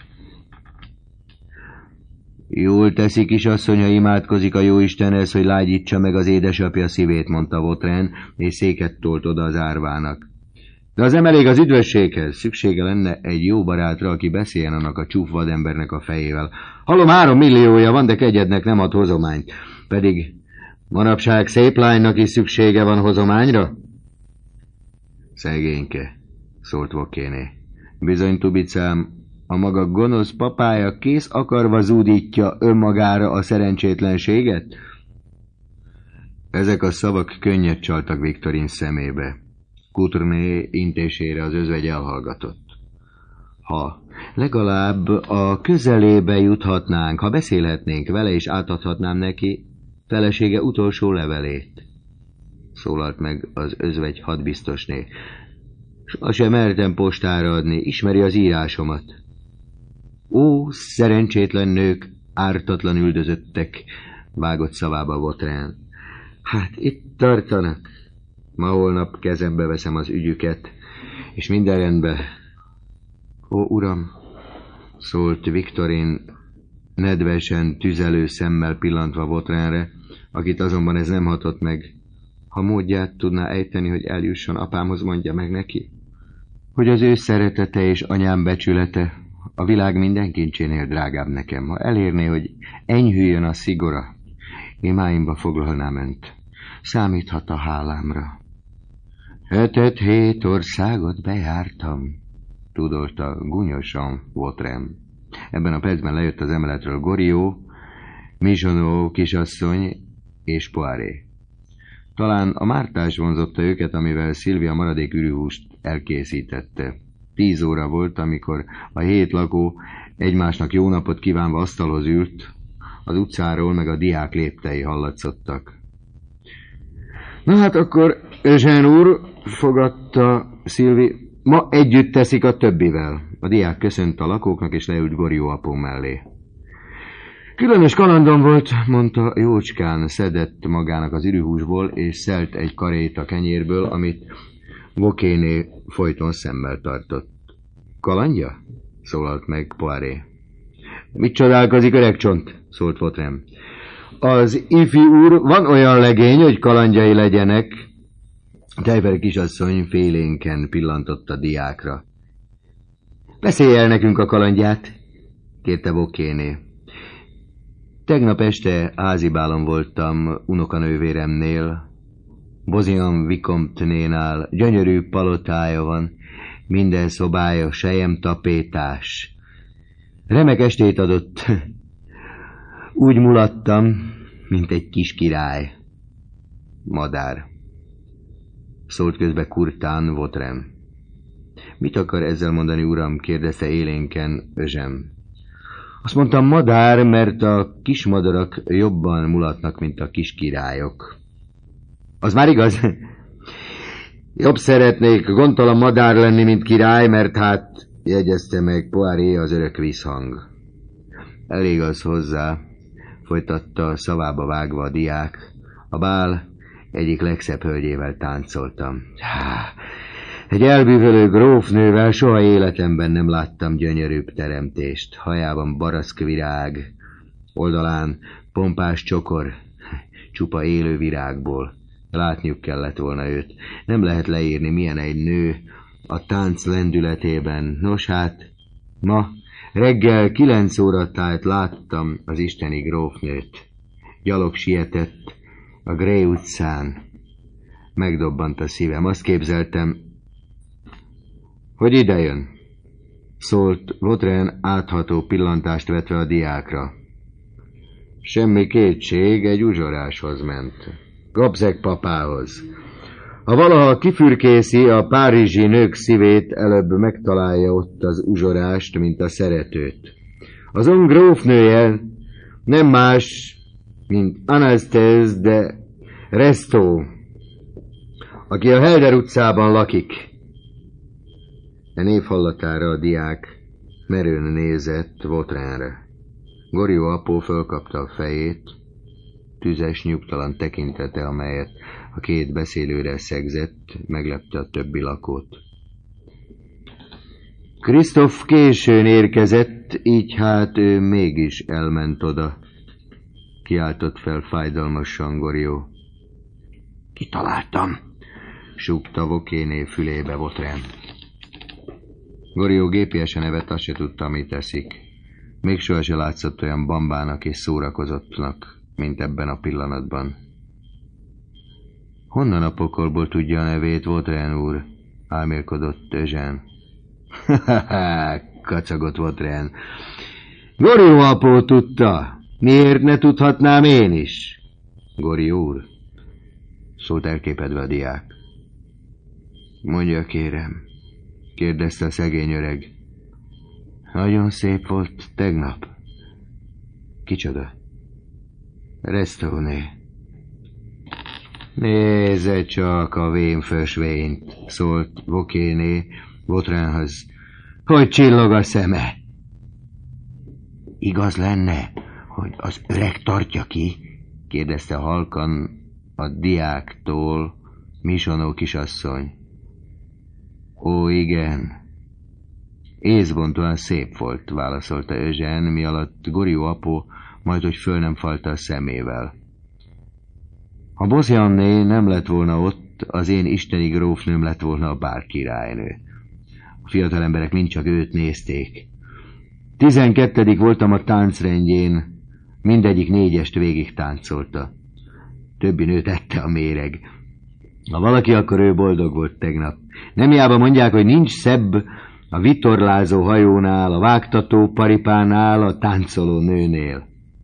Jól teszi, kisasszony, ha imádkozik a jóistenhez, hogy lágyítsa meg az édesapja szívét, mondta Vautrin, és széket tolt oda az árvának. De az nem elég az üdvösséghez. Szüksége lenne egy jó barátra, aki beszéljen annak a csúf vadembernek a fejével. Hallom, 3 milliója van, de kegyednek nem ad hozományt. Pedig manapság szép lánynak is szüksége van hozományra? Szegényke, szólt Bokéné. Bizony, Tubicám, a maga gonosz papája kész akarva zúdítja önmagára a szerencsétlenséget? Ezek a szavak könnyet csaltak Victorin szemébe. Courtenay intésére az özvegy elhallgatott. Ha legalább a közelébe juthatnánk, ha beszélhetnénk vele, és átadhatnám neki felesége utolsó levelét, szólalt meg az özvegy hadbiztosné. Sosem mertem postára adni, ismeri az írásomat. Ó, szerencsétlen nők, ártatlan üldözöttek, vágott szavába Vautrin. Hát itt tartanak. Ma-holnap kezembe veszem az ügyüket, és minden rendben. Ó, uram, szólt Victorine, nedvesen, tüzelő szemmel pillantva Vautrinre, akit azonban ez nem hatott meg. Ha módját tudná ejteni, hogy eljusson apámhoz, mondja meg neki, hogy az ő szeretete és anyám becsülete a világ minden kincsénél drágább nekem. Ha elérné, hogy enyhüljön a szigora, én máimba foglalnám önt. Számíthat a hálámra. 7 országot bejártam, tudolta gúnyosan Vautrin. Ebben a percben lejött az emeletről Goriot, Michonneau kisasszony és Poiré. Talán a mártás vonzotta őket, amivel Sylvia maradék ürűhúst elkészítette. 10 óra volt, amikor a 7 lakó egymásnak jó napot kívánva asztalhoz ült, az utcáról meg a diák léptei hallatszottak. Na hát akkor, Eugène úr, fogadta Sylvie, ma együtt teszik a többivel. A diák köszönt a lakóknak, és leült Goriot apó mellé. Különös kalandom volt, mondta jócskán, szedett magának az ürűhúsból, és szelt egy karét a kenyérből, amit Vauquéné folyton szemmel tartott. Kalandja? Szólalt meg Poiré. Mit csodálkozik, öreg csont? Szólt Vautrin. Az ifjú úr, van olyan legény, hogy kalandjai legyenek. Tejfer kisasszony félénken pillantott a diákra. Beszélj el nekünk a kalandját, kérte Vauquéné. Tegnap este házibálon voltam unokanővéremnél, Bozian Vicomte-nénál, gyönyörű palotája van, minden szobája selyemtapétás. Remek estét adott. Úgy mulattam, mint egy kis király. Madár. Szólt közbe kurtán Vautrin. Mit akar ezzel mondani, uram? Kérdezte élénken Eugène. Azt mondtam, madár, mert a kis madarak jobban mulatnak, mint a kis királyok. Az már igaz? Jobb szeretnék gondtalan madár lenni, mint király, mert hát, jegyezte meg Poiré az örök visszhang. Elég az hozzá, folytatta szavába vágva a diák. A bál egyik legszebb hölgyével táncoltam. Egy elbűvölő grófnővel soha életemben nem láttam gyönyörűbb teremtést. Hajában baraszkvirág, oldalán pompás csokor, csupa élő virágból. Látniuk kellett volna őt. Nem lehet leírni, milyen egy nő a tánc lendületében. Nos hát, ma reggel 9 óra tájt láttam az isteni grófnőt. Gyalog sietett a Grey utcán. Megdobbant a szívem. Azt képzeltem, hogy idejön, szólt Vautrin átható pillantást vetve a diákra. Semmi kétség, egy uzsoráshoz ment. Gobseck papához. Ha valaha kifürkészi a párizsi nők szívét, előbb megtalálja ott az uzsorást, mint a szeretőt. Az ön grófnője nem más, mint Anastasie de Restaud, aki a Helder utcában lakik. E név hallatára a diák merőn nézett Vautrinre. Goriot apó fölkapta a fejét, tüzes, nyugtalan tekintete, amelyet a 2 beszélőre szegzett, meglepte a többi lakót. Christophe későn érkezett, így hát ő mégis elment oda, kiáltott fel fájdalmasan Goriot. Kitaláltam, súgta Vauquéné fülébe Vautrin. Goriot gépiesen evett, azt se tudta, mit teszik. Még soha se látszott olyan bambának és szórakozottnak, mint ebben a pillanatban. Honnan a pokolból tudja a nevét, Vautrin úr? Álmélkodott Eugène. Kacagott Vautrin. Goriot apó tudta. Miért ne tudhatnám én is? Goriot úr? Szólt elképedve a diák. Mondja, kérem, kérdezte a szegény öreg. Nagyon szép volt tegnap. Kicsoda? Restauné. Nézze csak a vénfösvényt, szólt Vauquéné Vautrinhoz. Hogy csillog a szeme? Igaz lenne, Hogy az öreg tartja ki? Kérdezte halkan a diáktól Misonó kisasszony. Ó, igen. Észbontóan szép volt, válaszolta Eugène, mi alatt Gorió apó majd, hogy föl nem falta a szemével. Ha Bosszianné nem lett volna ott, az én isteni grófnőm lett volna a bár királynő. A fiatal emberek mind csak őt nézték. 12. voltam a táncrendjén, mindegyik 4-est végig táncolta. Többi nőt ette a méreg. Ha valaki, akkor ő boldog volt tegnap. Nem hiába mondják, hogy nincs szebb a vitorlázó hajónál, a vágtató paripánál, a táncoló nőnél.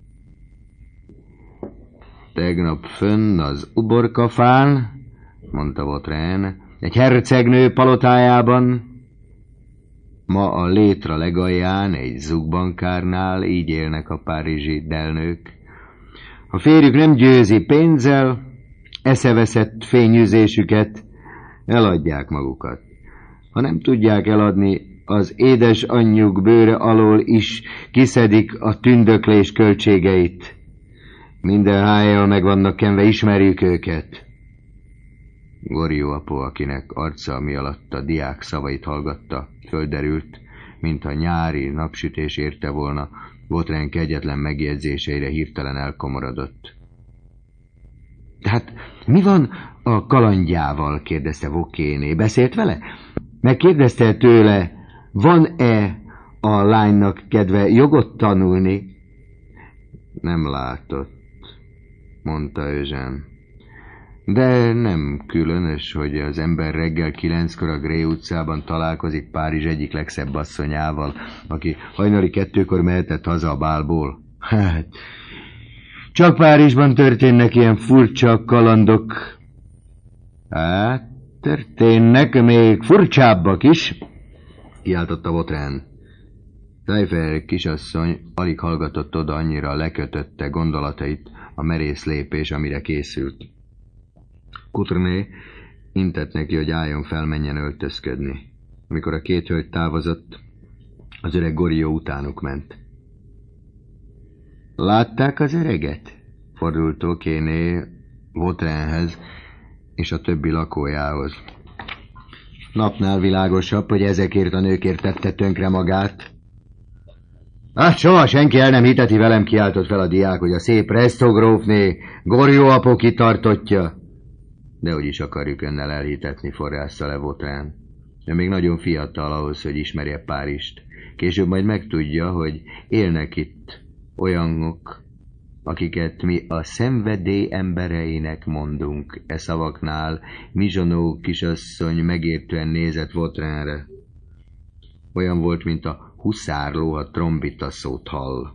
Tegnap fönn az uborkafán, mondta Vautrin, egy hercegnő palotájában, ma a létra legalján, egy zugbankárnál, így élnek a párizsi delnők. A férjük nem győzi pénzzel, eszeveszett fényűzésüket, eladják magukat. Ha nem tudják eladni, az édes anyjuk bőre alól is kiszedik a tündöklés költségeit. Minden hájjal meg vannak kenve, ismerjük őket. Gorió apó, akinek arca mi alatt a diák szavait hallgatta, földerült, mintha nyári napsütés érte volna, Vautrin kegyetlen megjegyzéseire hirtelen elkomorodott. Hát mi van a kalandjával? Kérdezte Vokéné. Beszélt vele? Megkérdezte tőle, van-e a lánynak kedve jogot tanulni? Nem látott, mondta Eugène. De nem különös, hogy az ember reggel 9-kor a Gré utcában találkozik Párizs egyik legszebb asszonyával, aki hajnali 2-kor mehetett haza a bálból. Hát, csak Párizsban történnek ilyen furcsa kalandok. Hát, történnek még furcsábbak is, kiáltotta Vautrin. Taillefer kisasszony alig hallgatott oda, annyira lekötötte gondolatait a merész lépés, amire készült. Courtenay intett neki, hogy álljon fel, menjen öltözködni. Amikor a 2 hölgy távozott, az öreg Gorió utánuk ment. Látták az öreget? Fordult Vokéné Vautrinhez és a többi lakójához. Napnál világosabb, hogy ezekért a nőkért tette tönkre magát. Hát soha senki el nem hiteti velem, kiáltott fel a diák, hogy a szép Resztó-grófné Gorió apó kitartottja. De hogy is akarjuk önnel elhitetni, forrásza le Vautrin. De még nagyon fiatal ahhoz, hogy ismerje Párizst. Később majd megtudja, hogy élnek itt olyanok, akiket mi a szenvedély embereinek mondunk. E szavaknál Misonó kisasszony megértően nézett Vautrinre. Olyan volt, mint a huszárló a trombita szót hall.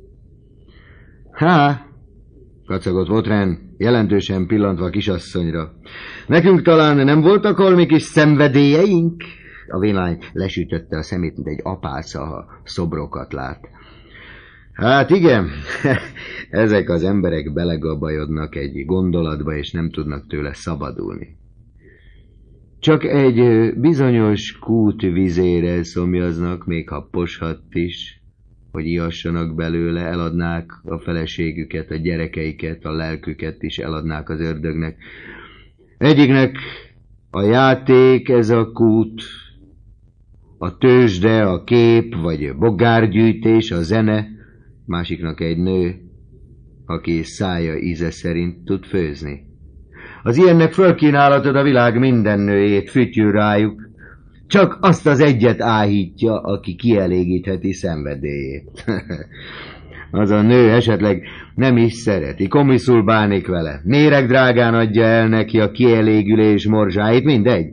Há! Kacagott Vautrin, jelentősen pillantva a kisasszonyra. Nekünk talán nem voltak holmi kis szenvedélyeink? A vénlány lesütötte a szemét, mint egy apáca, ha szobrokat lát. Hát igen, ezek az emberek belegabajodnak egy gondolatba, és nem tudnak tőle szabadulni. Csak egy bizonyos kút vizére szomjaznak, még ha poshat is, hogy ihassanak belőle, eladnák a feleségüket, a gyerekeiket, a lelküket is eladnák az ördögnek. Egyiknek a játék, ez a kút, a tőzsde, a kép, vagy bogárgyűjtés, a zene, másiknak egy nő, aki szája íze szerint tud főzni. Az ilyennek fölkínálatod a világ minden nőjét, fütyül rájuk, csak azt az egyet áhítja, aki kielégítheti szenvedélyét. Az a nő esetleg nem is szereti, komiszul bánik vele, méregdrágán adja el neki a kielégülés morzsáit, mindegy.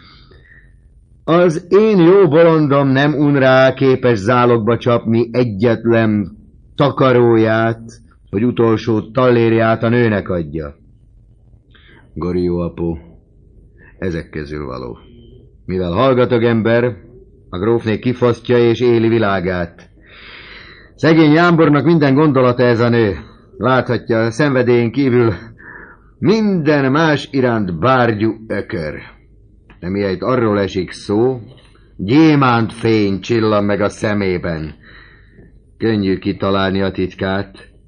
Az én jó bolondom nem un rá képes zálogba csapni egyetlen takaróját, hogy utolsó tallérját a nőnek adja. Gorió apó, ezek közül való. Mivel hallgatag ember, a grófné kifosztja és éli világát. Szegény jámbornak minden gondolata ez a nő. Láthatja, a szenvedélyén kívül minden más iránt bárgyú ökör. De mihelyt arról esik szó, gyémánt fény csillan meg a szemében. Könnyű kitalálni a titkát.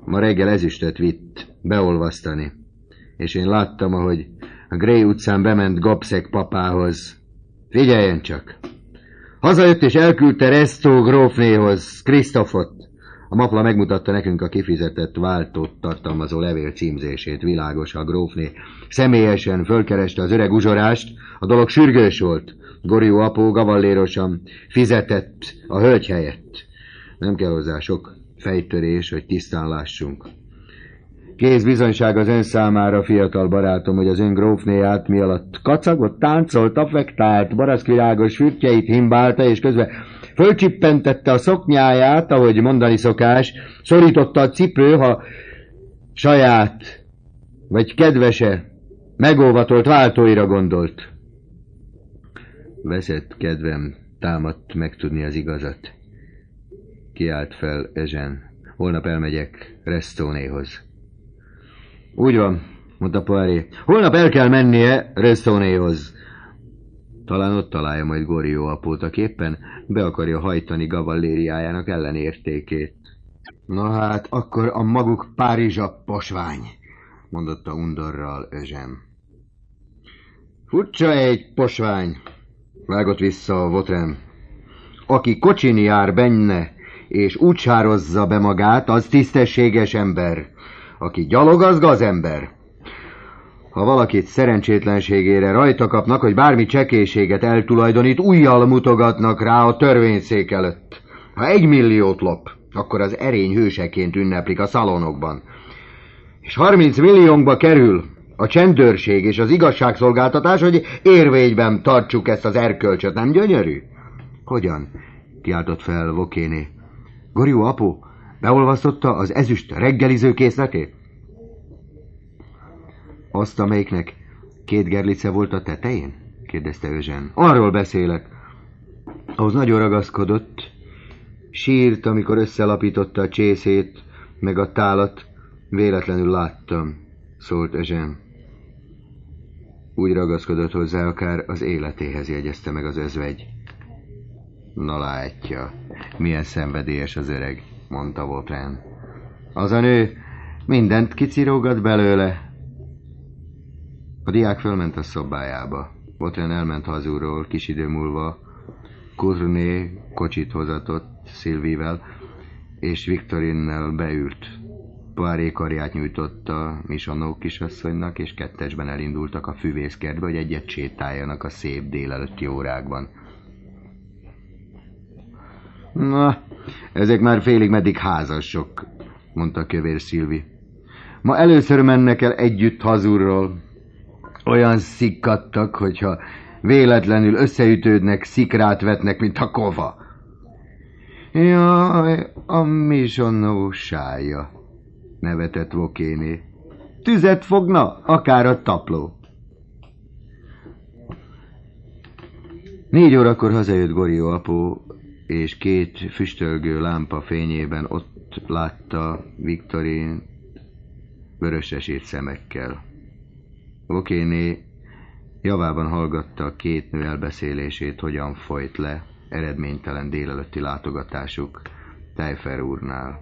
Ma reggel ezüstöt vitt beolvasztani, és én láttam, ahogy a Grey utcán bement Gobszeg papához. Figyeljen csak! Hazajött és elküldte Resto grófnéhoz Krisztofot. A mapla megmutatta nekünk a kifizetett váltót tartalmazó levél címzését. Világos, a grófné személyesen fölkereste az öreg uzsorást. A dolog sürgős volt. Gorió apó gavallérosan fizetett a hölgy helyett. Nem kell hozzá sok fejtörés, hogy tisztán lássunk. Kész bizonyság az ön számára, fiatal barátom, hogy az ön grófnéját mi alatt kacagott, táncolt, affektált, baraszkvirágos fürtjeit himbálta, és közben fölcsippentette a szoknyáját, ahogy mondani szokás, szorította a cipő, ha saját, vagy kedvese, megóvatolt váltóira gondolt. Veszett kedvem támadt megtudni az igazat. Kiált fel Eugène. Holnap elmegyek Restónéhoz. Úgy van, mondta Poiré. Holnap el kell mennie Restónéhoz. Talán ott találja majd Gorió apót, aki éppen be akarja hajtani gavallériájának ellenértékét. Na hát, akkor a maguk Párizsa posvány, mondotta undorral Eugène. Furcsa egy posvány, vágott vissza a Vautrin. Aki kocsin jár benne, és úgy sározza be magát, az tisztességes ember. Aki gyalog, az gazember. Ha valakit szerencsétlenségére rajta kapnak, hogy bármi csekélységet eltulajdonít, ujjal mutogatnak rá a törvényszék előtt. Ha 1 milliót lop, akkor az erény hőseként ünneplik a szalonokban. És 30 milliónkba kerül a csendőrség és az igazságszolgáltatás, hogy érvényben tartsuk ezt az erkölcsöt. Nem gyönyörű? Hogyan? Kiáltott fel Vokéné. Gorió apó beolvasztotta az ezüst reggeliző készletét? Azt, amelyiknek 2 gerlice volt a tetején? Kérdezte Eugène. Arról beszélek. Ahhoz nagyon ragaszkodott. Sírt, amikor összelapította a csészét, meg a tálat. Véletlenül láttam, szólt Eugène. Úgy ragaszkodott hozzá, akár az életéhez jegyezte meg az özvegy. Na látja, milyen szenvedélyes az öreg, mondta Vautrin. Az a nő mindent kicirógat belőle. A diák fölment a szobájába. Vautrin elment hazulról, kis idő múlva Courtenay kocsit hozatott Sylvie-vel, és Victorinnel beült. Poiré karját nyújtotta Michonneau kisasszonynak, és kettesben elindultak a füvészkertbe, hogy egyet sétáljanak a szép délelőtti órákban. Na, ezek már félig meddig házasok, mondta kövér Sylvie. Ma először mennek el együtt hazulról. Olyan szikkadtak, hogyha véletlenül összeütődnek, szikrát vetnek, mint a kova. Jaj, a Michonneau sája, nevetett Vokéné. Tüzet fogna, akár a tapló. 4 órakor hazajött Gorió apó, és 2 füstölgő lámpa fényében ott látta Victorine vörösesét szemekkel. Vokéné javában hallgatta a 2 nő elbeszélését, hogyan folyt le eredménytelen délelőtti látogatásuk Taillefer úrnál.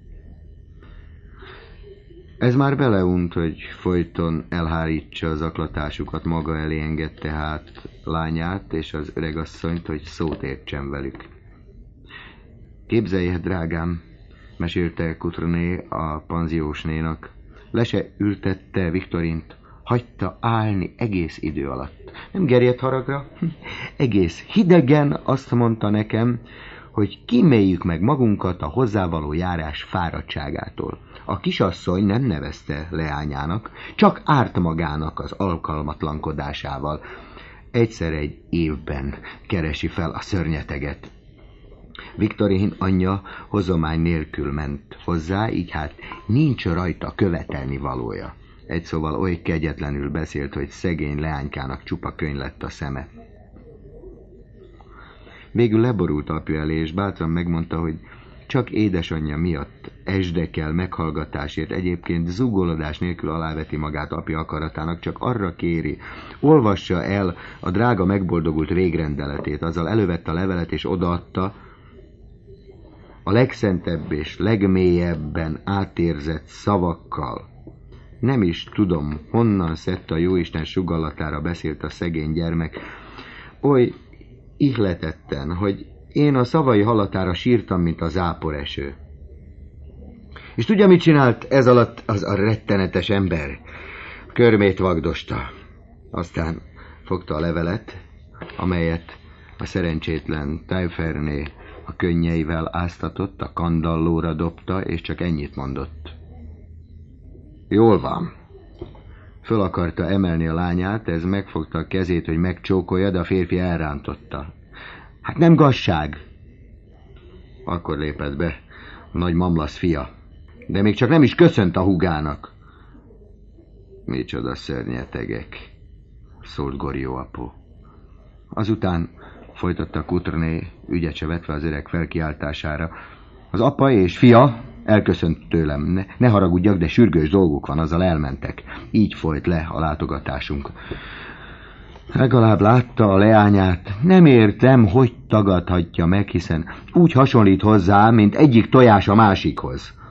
Ez már beleunt, hogy folyton elhárítsa az zaklatásukat, maga elé engedte hát lányát és az öregasszonyt, hogy szót értsen velük. Képzelje, drágám, mesélte Courtenay a panziósnénak, le se ültette Victorint, hagyta állni egész idő alatt. Nem gerjedt haragra, egész hidegen azt mondta nekem, hogy kíméljük meg magunkat a hozzávaló járás fáradtságától. A kisasszony nem nevezte leányának, csak árt magának az alkalmatlankodásával. Egyszer egy évben keresi fel a szörnyeteget. Victorine anyja hozomány nélkül ment hozzá, így hát nincs rajta követelni valója. Egy szóval oly kegyetlenül beszélt, hogy szegény leánykának csupa könyv lett a szeme. Végül leborult apja elé, és bátran megmondta, hogy csak édesanyja miatt esdekel meghallgatásért, egyébként zúgolódás nélkül aláveti magát apja akaratának, csak arra kéri, olvassa el a drága megboldogult végrendeletét. Azzal elővette a levelet és odaadta. a legszentebb és legmélyebben átérzett szavakkal. Nem is tudom, honnan szedte a jóisten sugallatára beszélt a szegény gyermek, oly ihletetten, hogy én a szavai hallatára sírtam, mint a záporeső. És tudja, mit csinált ez alatt az a rettenetes ember? Körmét vagdosta. Aztán fogta a levelet, amelyet a szerencsétlen Tailleferné a könnyeivel áztatott, a kandallóra dobta, és csak ennyit mondott. Jól van. Föl akarta emelni a lányát, ez megfogta a kezét, hogy megcsókolja, de a férfi elrántotta. Hát nem gazság. Akkor lépett be a nagy mamlasz fia, de még csak nem is köszönt a húgának. Micsoda szörnyetegek, szólt Goriot apu. Azután folytatta Courtenay, ügyet se vetve az öreg felkiáltására. Az apa és fia elköszönt tőlem. Ne haragudjak, de sürgős dolguk van, azzal elmentek. Így folyt le a látogatásunk. Legalább látta a leányát. Nem értem, hogy tagadhatja meg, hiszen úgy hasonlít hozzá, mint egyik tojás a másikhoz.